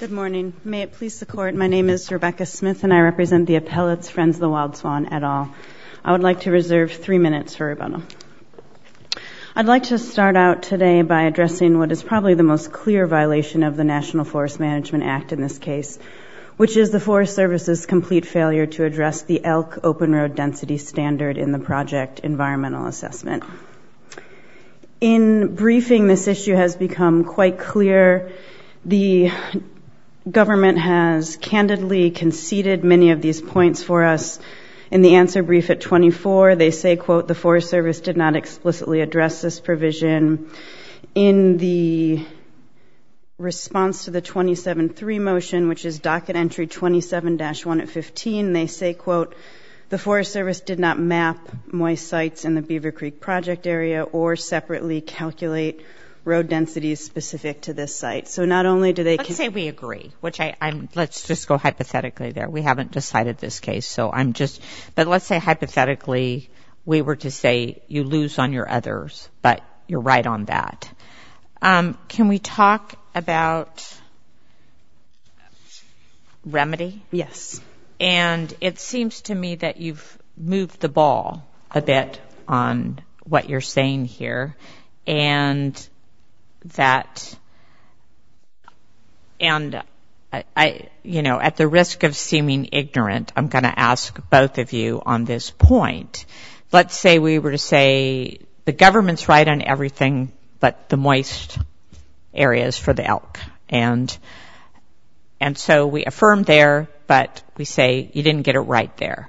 Good morning. May it please the Court, my name is Rebecca Smith and I represent the appellates Friends of the Wild Swan et al. I would like to reserve 3 minutes for rebuttal. I'd like to start out today by addressing what is probably the most clear violation of the National Forest Management Act in this case, which is the Forest Service's complete failure to address the elk open road density standard in the project environmental assessment. In briefing, this issue has become quite clear. The government has candidly conceded many of these points for us. In the answer brief at 24, they say, quote, the Forest Service did not explicitly address this provision. In the response to the 27-3 motion, which is docket entry 27-1 at 15, they say, quote, the Forest Service did not map moist sites in the Beaver Creek project area or separately calculate road densities specific to this site. So not only do they... Let's say we agree, which let's just go hypothetically there. We haven't decided this case, so but let's say hypothetically we were to say you lose on your others, but you're right on that. Can we talk about remedy? Yes. And it seems to me that you've moved the ball a bit on what you're saying here, and I, at the risk of seeming ignorant, I'm going to ask both of you on this point. Let's say we were to say the government's right on everything but the moist areas for the elk. And so we affirm there, but we say you didn't get it right there.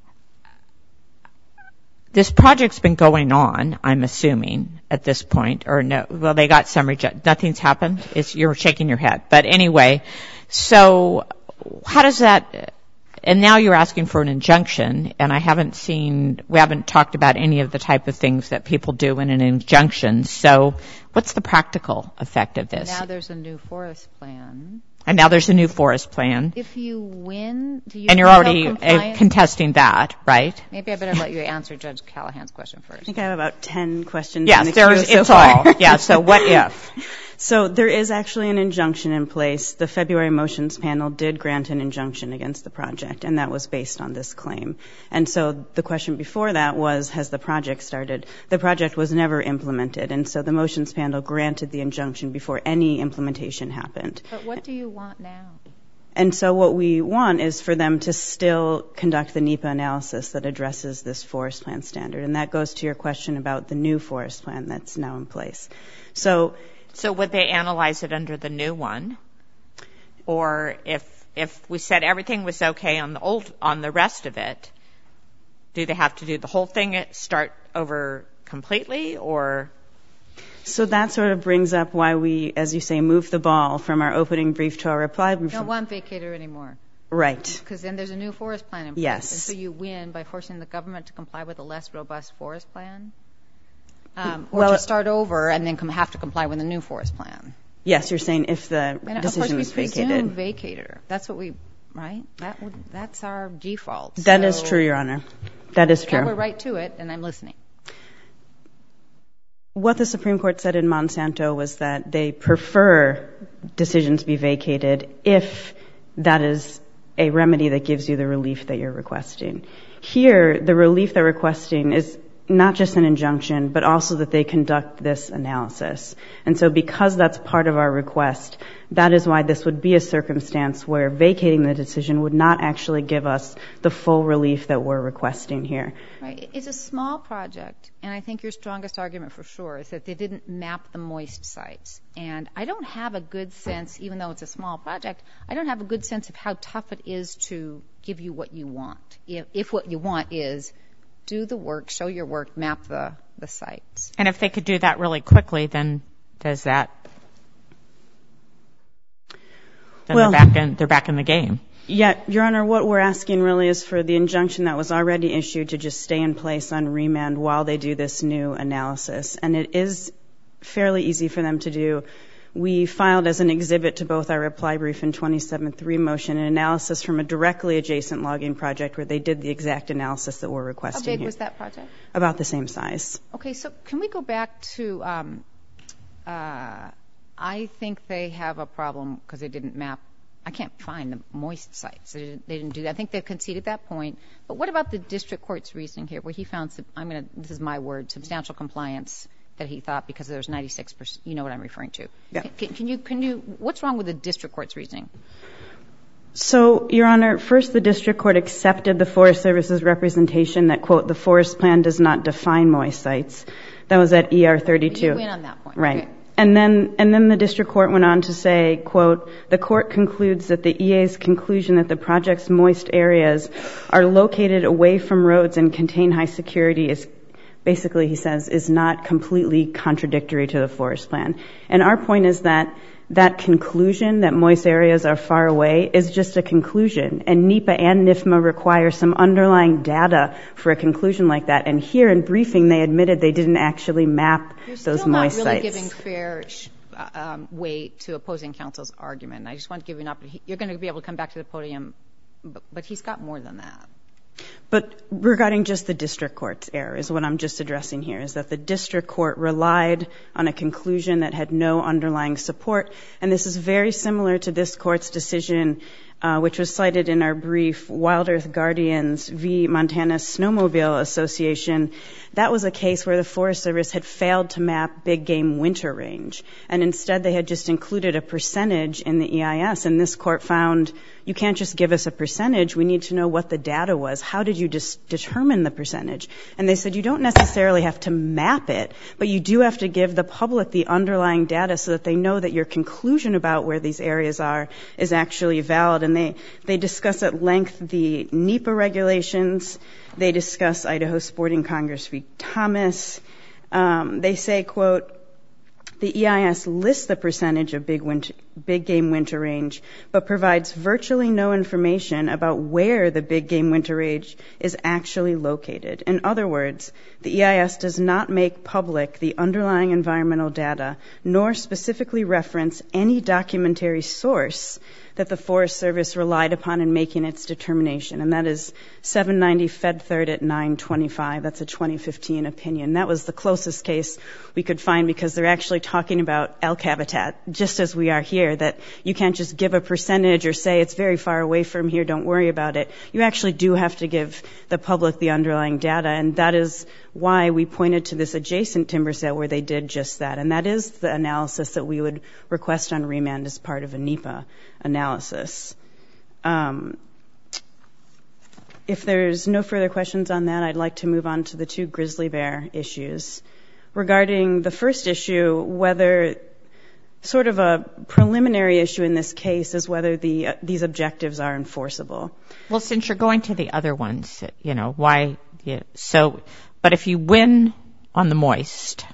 This project's been going on, I'm assuming, at this point, or no, well, they got some nothing's happened? You're shaking your head. But anyway, so how does that, and now you're asking for an injunction, and we haven't talked about any of the type of things that people do in an injunction. So what's the practical effect of this? Now there's a new forest plan. And now there's a new forest plan. If you win, do you... And you're already contesting that, right? Maybe I better let you answer Judge Callahan's question first. I think I have about 10 questions. Yes, it's all. Yeah, so what if? So there is actually an injunction in place. The February motions panel did grant an injunction against the project, and that was based on this claim. And so the question before that was, has the project started? The project was never implemented, and so the motions panel granted the injunction before any implementation happened. But what do you want now? And so what we want is for them to still conduct the NEPA analysis that addresses this forest plan standard. And that goes to your question about the new forest plan that's now in place. So would they analyze it under the new one? Or if we said everything was okay on the rest of it, do they have to do the whole thing, start over completely, or? So that sort of brings up why we, as you say, move the ball from our opening brief to our reply brief. Don't want vacator anymore. Right. Because then there's a new forest plan in place. Yes. And so you win by forcing the government to comply with a less robust forest plan? Or to start over and then have to comply with a new forest plan? Yes, you're saying if the decision was vacated. Of course, we presume vacator. That's what we, right? That's our default. That is true, Your Honor. That is true. Now we're right to it, and I'm listening. What the Supreme Court said in Monsanto was that they prefer decisions be vacated if that is a remedy that gives you the relief that you're requesting. Here, the relief they're requesting is not just an injunction, but also that they conduct this analysis. And so because that's part of our request, that is why this would be a circumstance where vacating the decision would not actually give us the full relief that we're requesting here. Right. It's a small project, and I think your strongest argument for sure is that they didn't map the moist sites. And I don't have a good sense, even though it's a small project, I don't have a good sense of how tough it is to give you what you want. If what you want is do the work, show your work, map the sites. And if they could do that really quickly, then does that? Then they're back in the game. Yeah, Your Honor, what we're asking really is for the injunction that was already issued to just stay in place on remand while they do this new analysis. And it is fairly easy for them to do. We filed as an exhibit to both our reply brief and 27-3 motion an analysis from a directly adjacent logging project where they did the exact analysis that we're requesting here. How big was that project? About the same size. Okay, so can we go back to, I think they have a problem because they didn't map I can't find the moist sites. They didn't do that. I think they've conceded that point. But what about the district court's reasoning here, where he found, this is my word, substantial compliance that he thought because there's 96%, you know what I'm referring to. Yeah. Can you, what's wrong with the district court's reasoning? So, Your Honor, first the district court accepted the Forest Service's representation that, quote, the forest plan does not define moist sites. That was at ER 32. You win on that point. Right. Okay. And then the district court went on to say, quote, the court concludes that the EA's conclusion that the project's moist areas are located away from roads and contain high security is basically, he says, is not completely contradictory to the forest plan. And our point is that that conclusion, that moist areas are far away, is just a conclusion. And NEPA and NIFMA require some underlying data for a conclusion like that. And here in briefing, they admitted they didn't actually map those moist sites. You're still not really giving fair weight to opposing counsel's argument. I just want to give you an opportunity. You're going to be able to come back to the podium, but he's got more than that. But regarding just the district court's error is what I'm just addressing here, is that the district court relied on a conclusion that had no underlying support. And this is very similar to this court's decision, which was cited in our brief, Wild Earth Guardians v. Montana Snowmobile Association. That was a case where the Forest Service had failed to map big game winter range. And instead they had just included a percentage in the EIS. And this court found, you can't just give us a percentage. We need to know what the data was. How did you determine the percentage? And they said you don't necessarily have to map it, but you do have to give the public the underlying data so that they know that your conclusion about where these areas are is actually valid. And they discuss at length the NEPA regulations. They discuss Idaho Sporting Congress v. Thomas. They say, quote, the EIS lists the percentage of big game winter range, but provides virtually no information about where the big game winter range is actually located. In other words, the EIS does not make public the underlying environmental data, nor specifically reference any documentary source that the Forest Service relied upon in making its determination. And that is 790 Fed Third at 925. That's a 2015 opinion. That was the closest case we could find because they're actually talking about elk habitat, just as we are here, that you can't just give a percentage or say it's very far away from here, don't worry about it. You actually do have to give the public the underlying data, and that is why we pointed to this adjacent timber set where they did just that. And that is the analysis that we would request on remand as part of a NEPA analysis. If there's no further questions on that, I'd like to move on to the two grizzly bear issues. Regarding the first issue, whether sort of a preliminary issue in this case is whether these objectives are enforceable. Well, since you're going to the other ones, you know, why? Yeah, so, but if you win on the moist,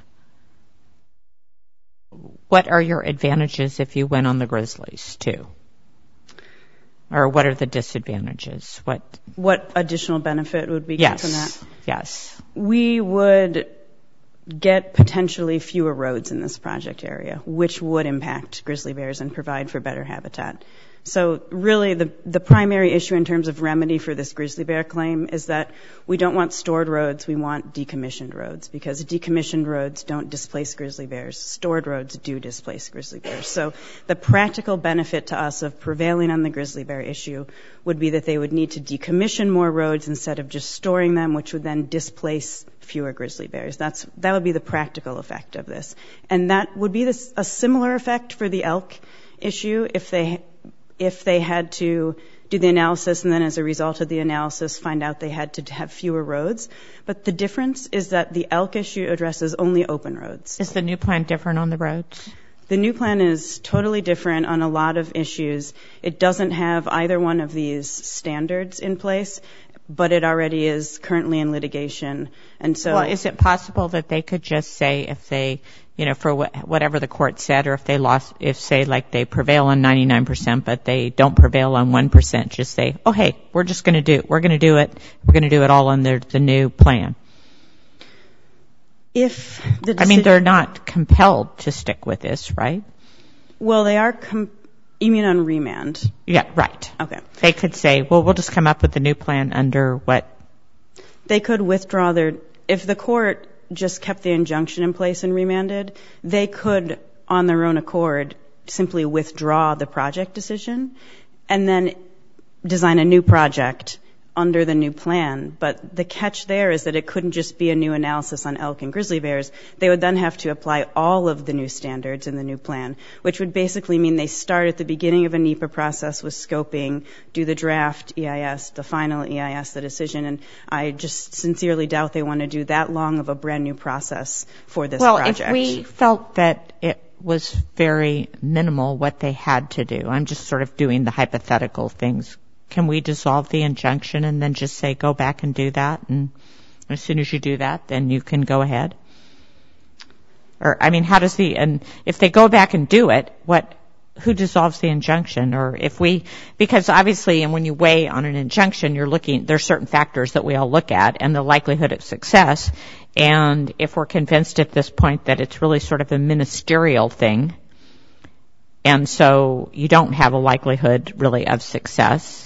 what are your advantages if you win on the grizzlies too? Or what are the disadvantages? What additional benefit would be from that? Yes. We would get potentially fewer roads in this project area, which would impact grizzly bears and provide for better habitat. So really the primary issue in terms of remedy for this grizzly bear claim is that we don't want stored roads, we want decommissioned roads, because decommissioned roads don't displace grizzly bears. Stored roads do displace grizzly bears. So the practical benefit to us of prevailing on the grizzly bear issue would be that they would need to decommission more roads instead of just storing them, which would then displace fewer grizzly bears. That would be the practical effect of this. And that would be a similar effect for the elk issue if they had to do the analysis and then as a result of the analysis find out they had to have fewer roads. But the difference is that the elk issue addresses only open roads. Is the new plan different on the roads? The new plan is totally different on a lot of issues. It doesn't have either one of these standards in place, but it already is currently in litigation. And so, well, is it possible that they could just say if they, you know, for whatever the court said, or if they lost, if say like they prevail on 99%, but they don't prevail on 1%, just say, oh, hey, we're going to do it all under the new plan. They're not compelled to stick with this, right? Well, they are, you mean on remand? Yeah, right. Okay. They could say, well, we'll just come up with the new plan under what? They could withdraw if the court just kept the injunction in place and remanded, they could, on their own accord, simply withdraw the project decision and then design a new project under the new plan. But the catch there is that it couldn't just be a new analysis on elk and grizzly bears. They would then have to apply all of the new standards in the new plan, which would basically mean they start at the beginning of a NEPA process with scoping, do the draft EIS, the final EIS, the decision. And I just sincerely doubt they want to do that long of a brand new process for this project. Well, if we felt that it was very minimal what they had to do, I'm just sort of doing the hypothetical things. Can we dissolve the injunction and then just say, go back and do that? And as soon as you do that, then you can go ahead? Or, I mean, and if they go back and do it, who dissolves the injunction? Or because obviously, and when you weigh on an injunction, there's certain factors that we all look at and the likelihood of success. And if we're convinced at this point that it's really sort of a ministerial thing, and so you don't have a likelihood really of success,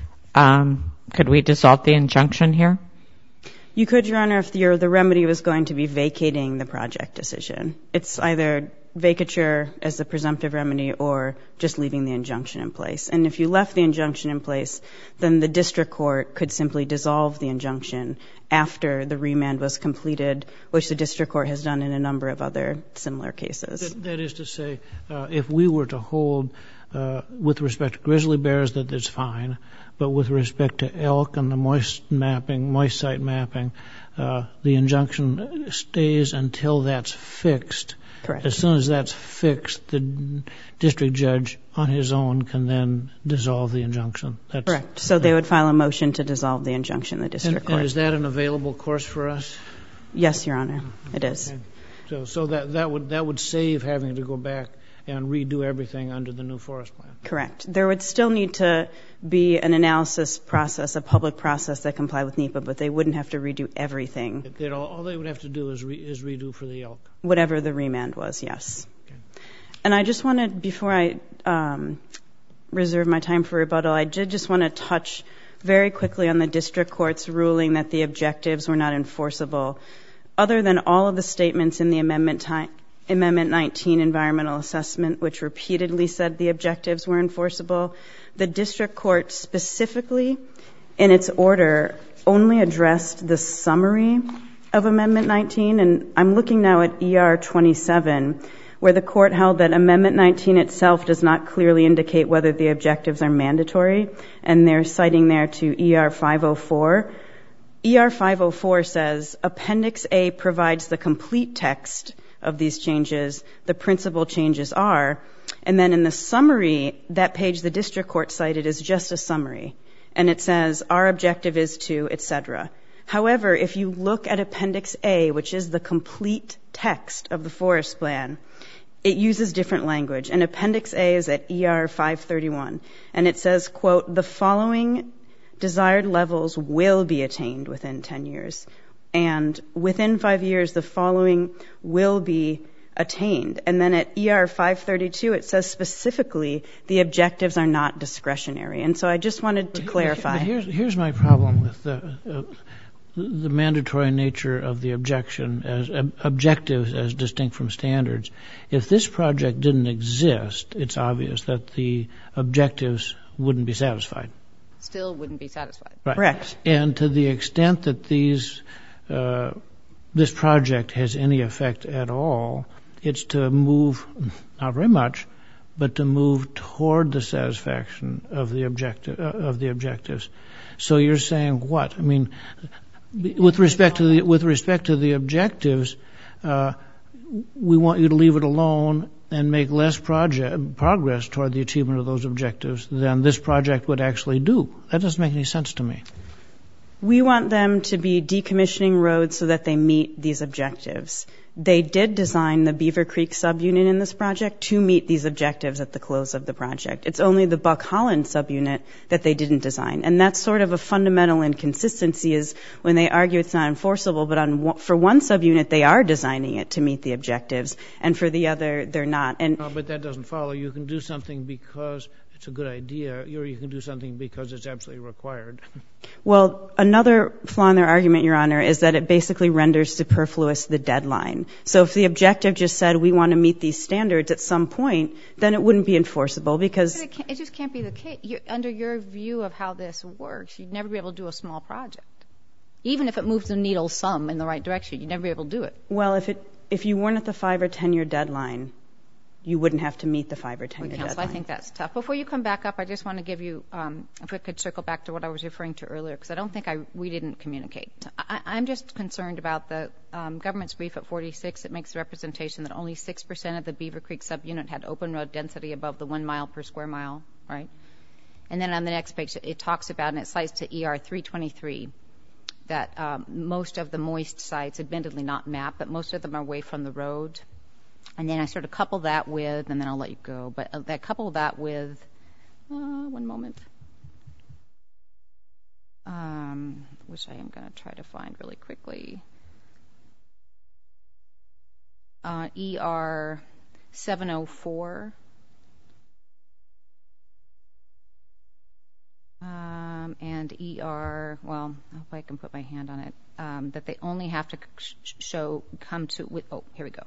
could we dissolve the injunction here? You could, Your Honor, if the remedy was going to be vacating the project decision. It's either vacature as the presumptive remedy or just leaving the injunction in place. And if you left the injunction in place, then the district court could simply dissolve the injunction after the remand was completed, which the district court has done in a number of other similar cases. That is to say, if we were to hold with respect to grizzly bears that it's fine, but with respect to elk and the moist site mapping, the injunction stays until that's fixed. Correct. As soon as that's fixed, the district judge on his own can then dissolve the injunction. Correct. So they would file a motion to dissolve the injunction in the district court. And is that an available course for us? Yes, Your Honor, it is. Okay. So that would save having to go back and redo everything under the new forest plan. Correct. There would still need to be an analysis process, a public process that complied with NEPA, but they wouldn't have to redo everything. All they would have to do is redo for the elk. Whatever the remand was, yes. Okay. And I just wanted, before I reserve my time for rebuttal, I did just want to touch very quickly on the district court's ruling that the objectives were not enforceable. Other than all of the statements in the Amendment 19 environmental assessment, which repeatedly said the objectives were enforceable, the district court specifically, in its order, only addressed the summary of Amendment 19. And I'm looking now at ER 27, where the court held that Amendment 19 itself does not clearly indicate whether the objectives are mandatory, and they're citing there to ER 504. ER 504 says, Appendix A provides the complete text of these changes. The principal changes are. And then in the summary, that page the district court cited is just a summary. And it says, our objective is to, etc. However, if you look at Appendix A, which is the complete text of the forest plan, it uses different language. And Appendix A is at ER 531. And it says, quote, the following desired levels will be attained within 10 years. And within 5 years, the following will be attained. And then at ER 532, it says specifically the objectives are not discretionary. And so I just wanted to clarify. But here's my problem with the mandatory nature of the objection as objectives as distinct from standards. If this project didn't exist, it's obvious that the objectives wouldn't be satisfied. Still wouldn't be satisfied. Right. Correct. And to the extent that this project has any effect at all, it's to move, not very much, but to move toward the satisfaction of the objectives. So you're saying what? I mean, with respect to the objectives, we want you to leave it alone and make less progress toward the achievement of those objectives than this project would actually do. That doesn't make any sense to me. We want them to be decommissioning roads so that they meet these objectives. They did design the Beaver Creek subunit in this project to meet these objectives at the close of the project. It's only the Buck Holland subunit that they didn't design. And that's sort of a fundamental inconsistency is when they argue it's not enforceable, but for one subunit they are designing it to meet the objectives, and for the other they're not. But that doesn't follow. You can do something because it's a good idea, or you can do something because it's absolutely required. Well, another flaw in their argument, Your Honor, is that it basically renders superfluous the deadline. deadline. So if the objective just said we want to meet these standards at some point, then it wouldn't be enforceable because... But it just can't be the case. Under your view of how this works, you'd never be able to do a small project. Even if it moves the needle some in the right direction, you'd never be able to do it. Well, if you weren't at the 5 or 10 year deadline, you wouldn't have to meet the 5 or 10 year deadline. I think that's tough. Before you come back up, I just want to give you, if we could circle back to what I was referring to earlier, because I don't think we didn't communicate. I'm just concerned about the government's brief at 46. It makes the representation that only 6% of the Beaver Creek subunit had open road density above the 1 mile per square mile, right? And then on the next page, it talks about, and it cites to ER 323, that most of the moist sites, admittedly not mapped, but most of them are away from the road. And then I sort of couple that with, and then I'll let you go, but I couple that with, one moment, which I am going to try to find really quickly. ER 704. And ER, well, I hope I can put my hand on it, that they only have to here we go.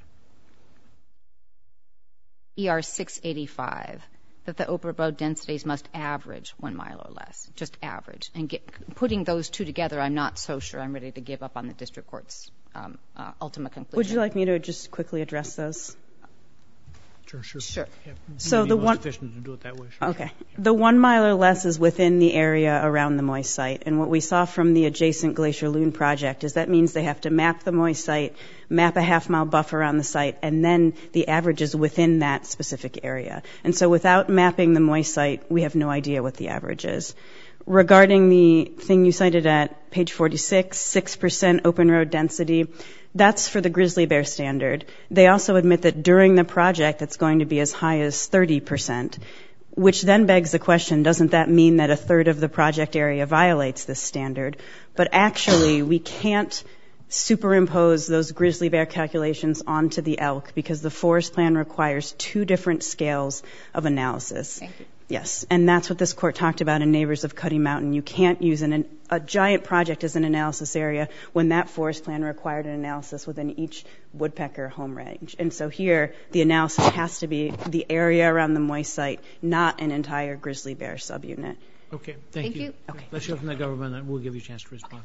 ER 685, that the open road densities must average 1 mile or less, just average. And putting those two together, I'm not so sure I'm ready to give up on the district court's ultimate conclusion. Would you like me to just quickly address those? Sure. Yeah, So the one, efficient to do it that way. Sure. okay, the 1 mile or less is within the area around the moist site, and what we saw from the adjacent Glacier Loon project is that means they have to map the moist site, map a half-mile buffer around the site, and then the average is within that specific area. And so without mapping the moist site, we have no idea what the average is. Regarding the thing you cited at page 46, 6% open road density, that's for the grizzly bear standard. They also admit that during the project, it's going to be as high as 30%, which then begs the question, doesn't that mean that a third of the project area violates this standard? But actually, we can't superimpose those grizzly bear calculations onto the elk because the forest plan requires 2 different scales of analysis. Thank you. Yes, and that's what this court talked about in Neighbors of Cuddy Mountain. You can't use a giant project as an analysis area when that forest plan required an analysis within each woodpecker home range. And so here, the analysis has to be the area around the moist site, not an entire grizzly bear subunit. Okay, thank you. Okay. Let's hear from the government, and we'll give you a chance to respond.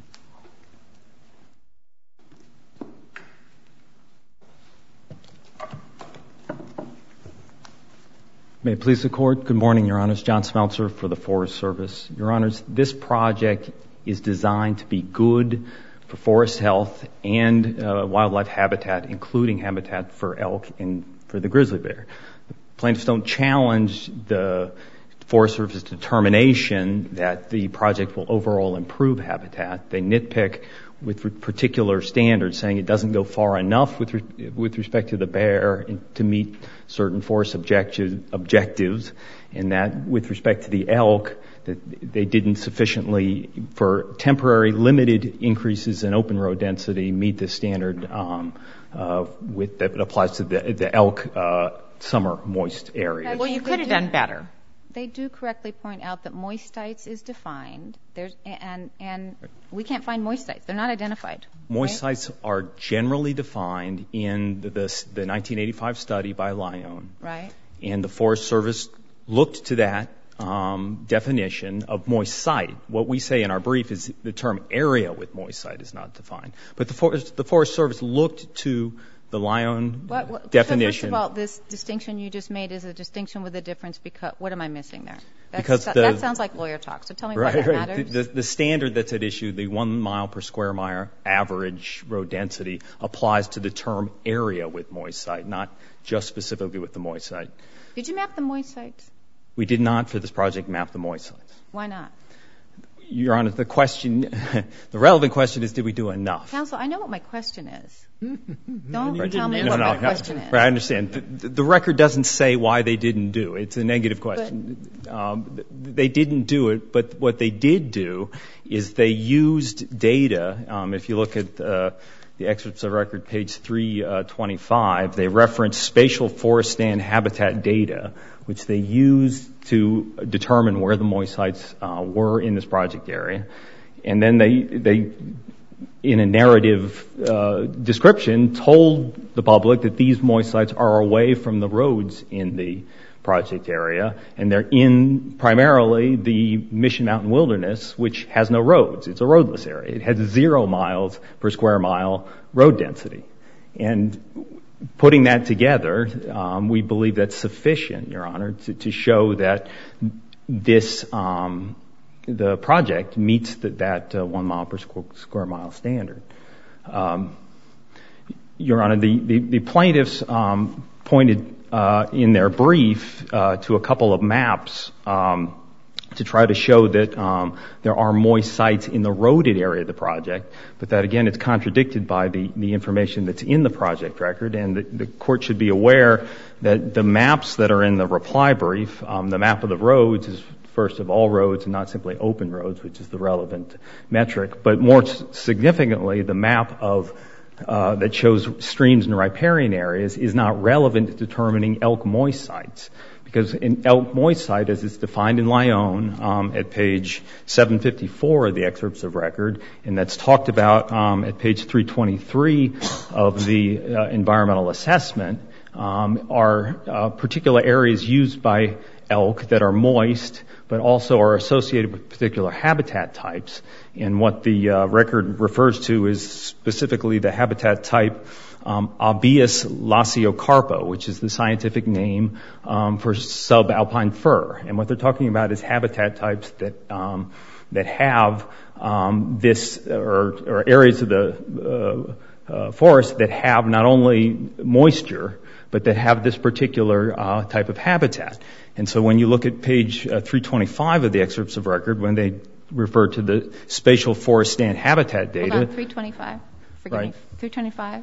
May it please the Court. Good morning, Your Honors. John Smeltzer for the Forest Service. Your Honors, this project is designed to be good for forest health and wildlife habitat, including habitat for elk and for the grizzly bear. The plaintiffs don't challenge the Forest Service determination that the project will overall improve habitat. They nitpick with particular standards, saying it doesn't go far enough with respect to the bear to meet certain forest objectives, and that with respect to the elk, that they didn't sufficiently, for temporary limited increases in open road density, meet the standard that applies to the elk summer moist area. Well, you could have done better. They do correctly point out that moist sites is defined, and we can't find moist sites. They're not identified. Moist sites are generally defined in the 1985 study by Lyon. Right. And the Forest Service looked to that definition of moist site. What we say in our brief is the term area with moist site is not defined. But the Forest Service looked to the Lyon definition. So first of all, this distinction you just made is a distinction with a difference because what am I missing there? That sounds like lawyer talk, so tell me why that matters. The standard that's at issue, the 1 mile per square mile average road density, applies to the term area with moist site, not just specifically with the moist site. Did you map the moist sites? We did not for this project map the moist sites. Why not? Your Honor, the relevant question is, did we do enough? Counsel, I know what my question is. Don't tell me what my question is. Right, I understand. The record doesn't say why they didn't do it. It's a negative question. They didn't do it, but what they did do is they used data. If you look at the excerpts of record, page 325, they reference spatial forest stand habitat data, which they used to determine where the moist sites were in this project area. And then they in a narrative description, told the public that these moist sites are away from the roads in the project area, and they're in primarily the Mission Mountain Wilderness, which has no roads. It's a roadless area. It has 0 miles per square mile road density. And putting that together, we believe that's sufficient, Your Honor, to show that this the project meets that 1 mile per square mile standard. Your Honor, the plaintiffs pointed in their brief to a couple of maps to try to show that there are moist sites in the roaded area of the project, but that again, it's contradicted by the information that's in the project record, and the court should be aware that the maps that are in the reply brief, the map of the roads is first of all roads and not simply open roads, which is the relevant metric, but more significantly, the map of that shows streams and riparian areas is not relevant to determining elk moist sites. Because an elk moist site, as it's defined in Lyon at page 754 of the excerpts of record, and that's talked about at page 323 of the environmental assessment, are particular areas used by elk that are moist, but also are associated with particular habitat types. And what the record refers to is specifically the habitat type Abies laciocarpa, which is the scientific name for subalpine fir. And what they're talking about is habitat types that have this, or areas of the forest that have not only moisture, but that have this particular type of habitat. And so when you look at page 325 of the excerpts of record, when they refer to the spatial forest stand habitat data. Hold on, 325? Forgive me. 325?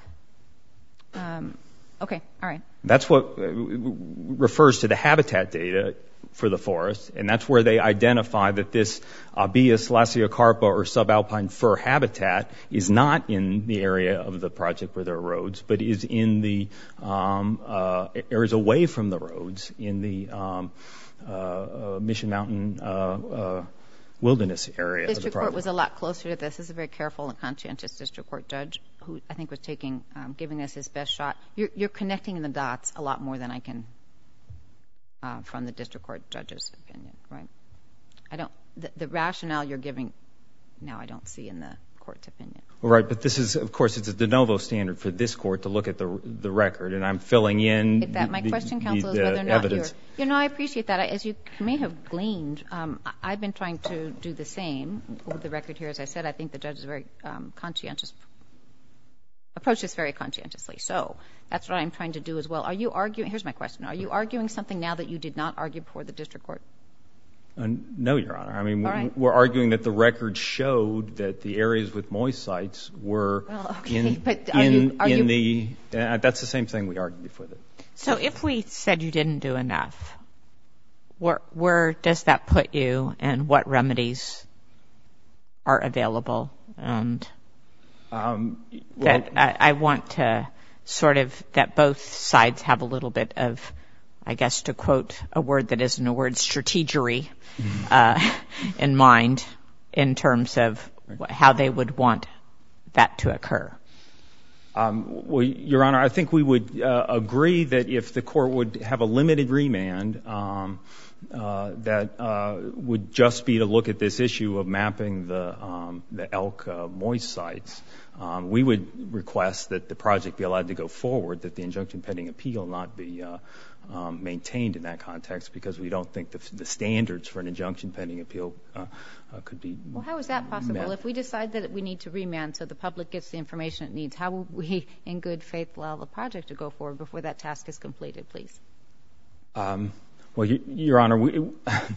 Okay, all right. That's what refers to the habitat data for the forest, and that's where they identify that this Abies laciocarpa or subalpine fir habitat is not in the area of the project where there are roads, but is in the areas away from the roads in the Mission Mountain Wilderness area. District Court was a lot closer to this. This is a very careful and conscientious district court judge who I think was giving us his best shot. You're connecting the dots a lot more than I can from the district court judge's opinion, right? The rationale you're giving now I don't see in the court's opinion. Right, but this is, of course, it's a de novo standard for this court to look at the record, and I'm filling in my question, counsel, is whether or not evidence. I appreciate that. As you may have gleaned, I've been trying to do the same with the record here. As I said, I think the judge is very conscientious, approached this very conscientiously. So that's what I'm trying to do as well. Are you arguing, here's my question, are you arguing something now that you did not argue before the district court? No, Your Honor. I mean, right. We're arguing that the record showed that the areas with moist sites were that's the same thing we argued before that. So if we said you didn't do enough, where does that put you, and what remedies are available? And I want to sort of, that both sides have a little bit of, I guess to quote a word that isn't a word, strategery in mind in terms of how they would want that to occur. Well, Your Honor, I think we would agree that if the court would have a limited remand that would just be to look at this issue of mapping the elk moist sites, we would request that the project be allowed to go forward, that the injunction pending appeal not be maintained in that context, because we don't think the standards for an injunction pending appeal could be Well, how is that possible? met. If we decide that we need to remand so the public gets the information it needs, how will we, in good faith, allow the project to go forward before that task is completed, please? Well, Your Honor,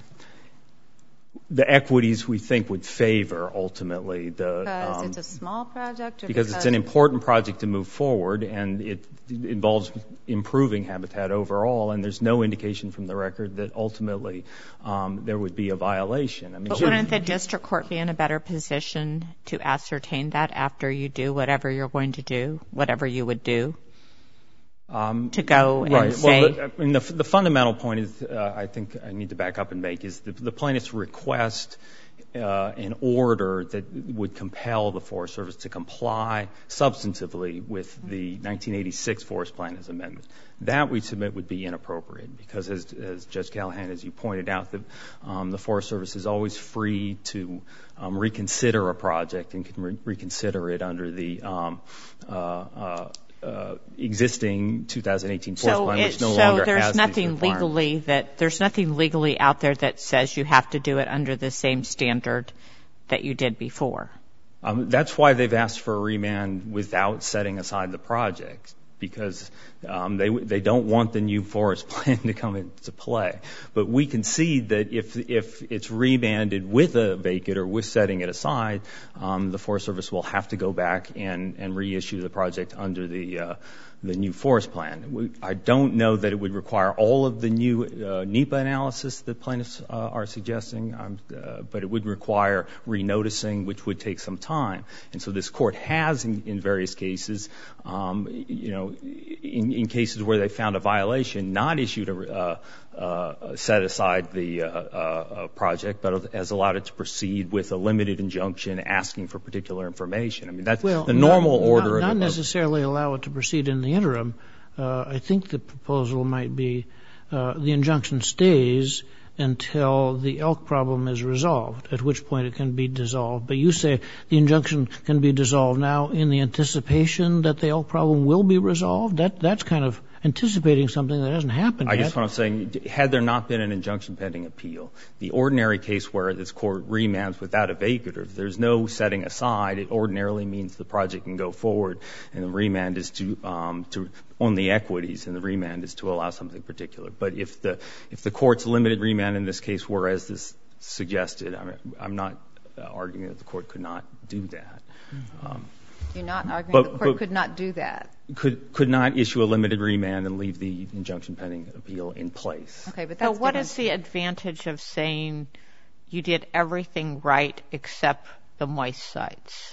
the equities we think would favor ultimately Because it's a small project? Or because it's an important project to move forward, and it involves improving habitat overall, and there's no indication from the record that ultimately there would be a violation. I mean, but wouldn't the district court be in a better position to ascertain that after you do whatever you're going to do, whatever you would do? to go and say? Well, I mean, the fundamental point is, I think I need to back up and make, is the plaintiff's request an order that would compel the Forest Service to comply substantively with the 1986 Forest Plan as amendment. That we submit would be inappropriate because, as Judge Callahan, as you pointed out, the Forest Service is always free to reconsider a project and can reconsider it under the existing 2018 Forest Plan, which no longer has these requirements. There's nothing legally out there that says you have to do it under the same standard that you did before. That's why they've asked for a remand without setting aside the project, because they don't want the new forest plan to come into play. But we concede that if it's remanded with a vacate or with setting it aside, the Forest Service will have to go back and reissue the project under the new forest plan. I don't know that it would require all of the new NEPA analysis that plaintiffs are suggesting, but it would require renoticing, which would take some time. And so this court has, in various cases, in cases where they found a violation, not issued set aside the project, but has allowed it to proceed with a limited injunction asking for particular information. I mean, that's the normal order. Not necessarily allow it to proceed in the interim. I think the proposal might be the injunction stays until the elk problem is resolved, at which point it can be dissolved. But you say the injunction can be dissolved now in the anticipation that the elk problem will be resolved? That's kind of anticipating something that hasn't happened yet. I guess what I'm saying, had there not been an injunction pending appeal, the ordinary case where this court remands without a vacater, if there's no setting aside, it ordinarily means the project can go forward, and the remand is to on the equities, and the remand is to allow something particular. But if the court's limited remand in this case were as this suggested, I'm not arguing that the court could not do that. You're not arguing the court could not do that? Could not issue a limited remand and leave the injunction pending appeal in place. Okay, but that's what is the advantage of saying you did everything right except the moist sites?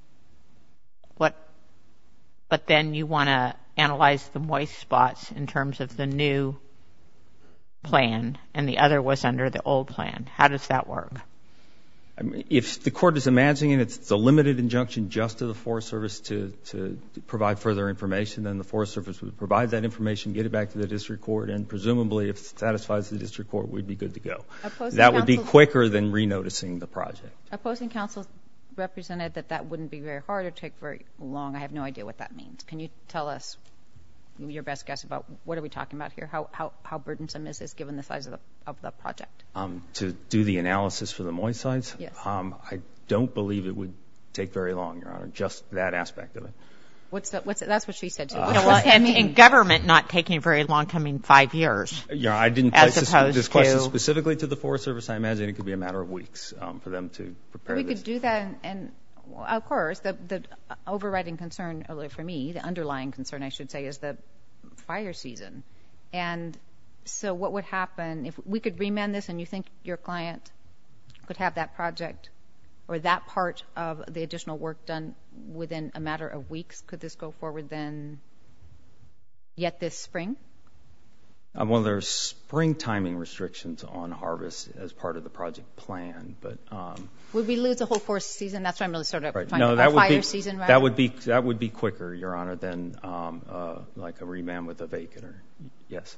But then you want to analyze the moist spots in terms of the new plan, and the other was under the old plan. How does that work? I mean, if the court is imagining it's a limited injunction just to the Forest Service to provide further information, then the Forest Service would provide that information, get it back to the district court, and presumably if it satisfies the district court, we'd be good to go. That would be quicker than renoticing the project. Opposing counsel represented that wouldn't be very hard or take very long. I have no idea what that means. Can you tell us your best guess about what are we talking about here? How burdensome is this given the size of the project? To do the analysis for the moist sites? Yes. I don't believe it would take very long, Your Honor, just that aspect of it. That's what she said too. And government not taking very long, coming 5 years. Yeah, I didn't place this question specifically to the Forest Service. I imagine it could be a matter of weeks for them to prepare this. We could do that, and of course, the overriding concern for me, the underlying concern, I should say, is the fire season. And so what would happen if we could remand this and you think your client could have that project or that part of the additional work done within a matter of weeks? Could this go forward then yet this spring? Well, there's spring timing restrictions on harvest as part of the project plan, but would we lose the whole forest season? That's what I'm really sort of right. trying No, to that would fire be season, rather? that would be quicker, Your Honor, than like a remand with a vacater. Yes.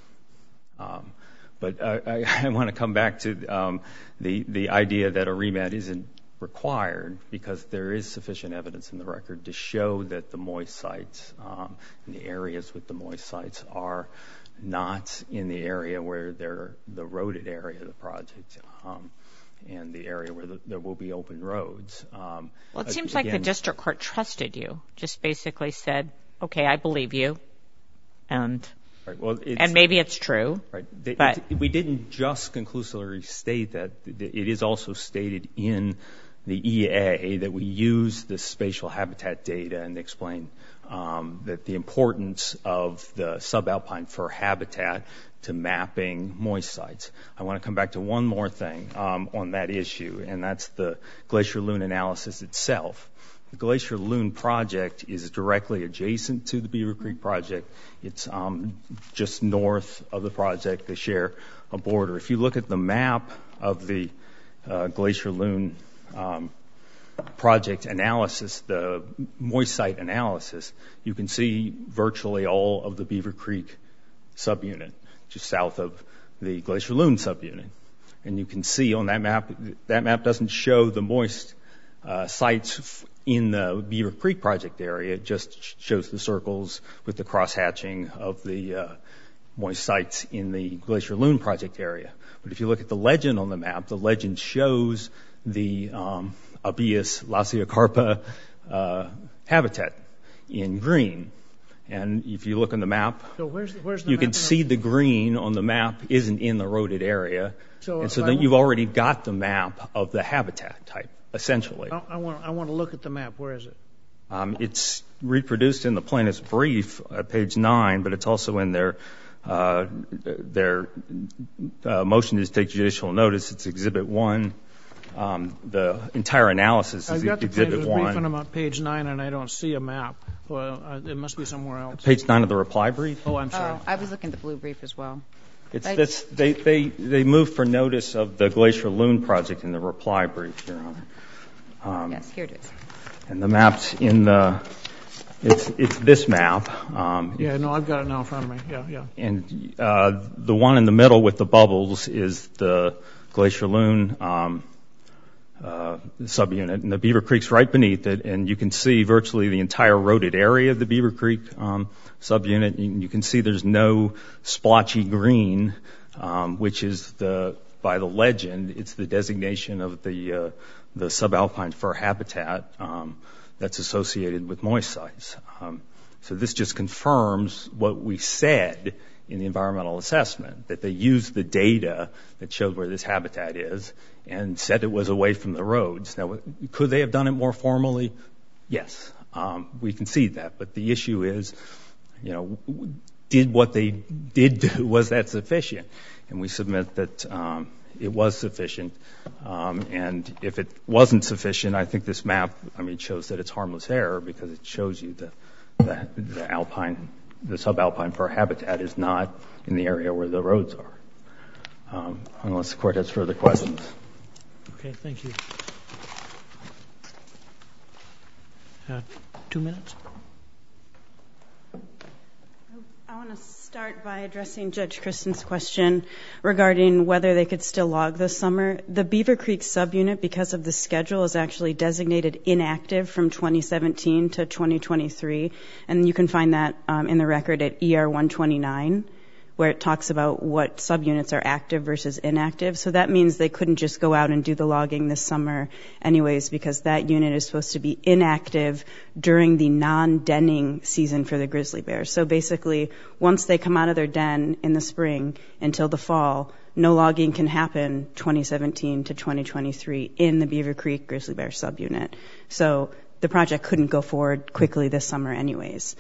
But I want to come back to the idea that a remand isn't required because there is sufficient evidence in the record to show that the moist sites and the areas with the moist sites are not in the area where they're the roaded area of the project and the area where there will be open roads. Well, it seems like the district court trusted you, just basically said, okay, I believe you, and right. Well, and maybe it's true. Right. But we didn't just conclusively state that. It is also stated in the EA that we use the spatial habitat data and explain that the importance of the subalpine fir habitat to mapping moist sites. I want to come back to one more thing on that issue, and that's the glacier loon analysis itself. The Glacier Loon project is directly adjacent to the Beaver Creek project. It's just north of the project. They share a border. If you look at the map of the Glacier Loon project analysis, the moist site analysis, you can see virtually all of the Beaver Creek subunit, just south of the Glacier Loon subunit. And you can see on that map doesn't show the moist sites in the Beaver Creek project area. It just shows the circles with the cross-hatching of the moist sites in the Glacier Loon project area. But if you look at the legend on the map, the legend shows the Abies lasiocarpa habitat in green. And if you look on the map, So where's the you map can see the green on the map isn't in the roaded area. So and so if then you've already got the map of the habitat type, essentially. I want to look at the map. Where is it? It's reproduced in the plaintiff's brief at page 9, but it's also in their motion to take judicial notice. It's Exhibit 1. The entire analysis I've is got the Exhibit plaintiff's brief, and 1. I'm on page 9, and I don't see a map. Well, it must be somewhere else. Page 9 of the reply brief. Oh, I'm sorry. Oh, I was looking at the blue brief as well. It's this. They moved for notice of the Glacier Loon project in the reply brief, Your Honor. Yes, here it is. And the map's in the. It's this map. Yeah, no, I've got it now in front of me. Yeah. And the one in the middle with the bubbles is the Glacier Loon subunit, and the Beaver Creek's right beneath it, and you can see virtually the entire roaded area of the Beaver Creek subunit. You can see there's no splotchy green, which is by the legend, it's the designation of the subalpine fir habitat that's associated with moist sites. So this just confirms what we said in the environmental assessment, that they used the data that showed where this habitat is and said it was away from the roads. Now, could they have done it more formally? Yes, we concede that. But the issue is, did what they did do, was that sufficient? And we submit that it was sufficient. And if it wasn't sufficient, I think this map, shows that it's harmless error because it shows you that the subalpine fir habitat is not in the area where the roads are. Unless the court has further questions. Okay, thank you. 2 minutes. I want to start by addressing Judge Kristen's question regarding whether they could still log this summer. The Beaver Creek subunit, because of the schedule, is actually designated inactive from 2017 to 2023, and you can find that in the record at ER 129, where it talks about what subunits are active versus inactive. So that means they couldn't just go out and do the logging this summer anyways, because that unit is supposed to be inactive during the non-denning season for the grizzly bears. So basically, once they come out of their den in the spring until the fall, no logging can happen 2017 to 2023 in the Beaver Creek grizzly bear subunit. So the project couldn't go forward quickly this summer anyways.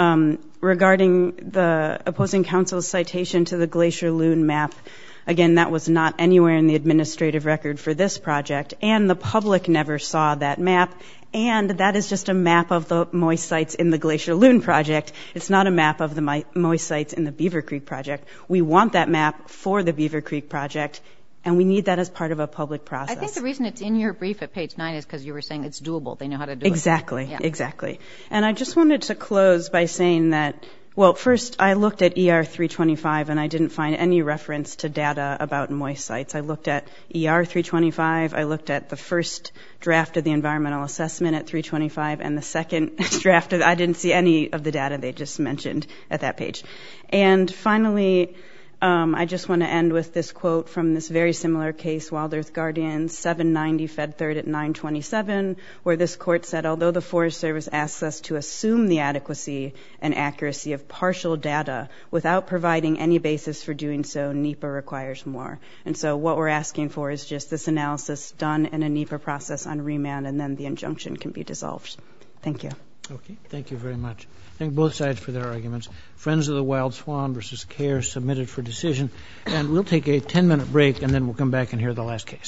Regarding the opposing counsel's citation to the Glacier Loon map, again, that was not anywhere in the administrative record for this project, and the public never saw that map, and that is just a map of the moist sites in the Glacier Loon project. It's not a map of the moist sites in the Beaver Creek project. We want that map for the Beaver Creek project, and we need that as part of a public process. I think the reason it's in your brief at page 9 is because you were saying it's doable. They know how to do Exactly, it. Exactly. And I just wanted to close by saying that, well, first, I looked at ER 325, and I didn't find any reference to data about moist sites. I looked at ER 325. I looked at the first draft of the environmental assessment at 325, and the second draft I didn't see any of the data they just mentioned at that page. And finally, I just want to end with this quote from this very similar case, Wild Earth Guardian, 790 Fed 3rd at 927, where this court said, although the Forest Service asks us to assume the adequacy and accuracy of partial data without providing any basis for doing so, NEPA requires more. And so what we're asking for is just this analysis done in a NEPA process on remand, and then the injunction can be dissolved. Thank you. Okay, thank you very much. Thank both sides for their arguments. Friends of the Wild Swan versus CARE submitted for decision. And we'll take a 10-minute break, and then we'll come back and hear the last case.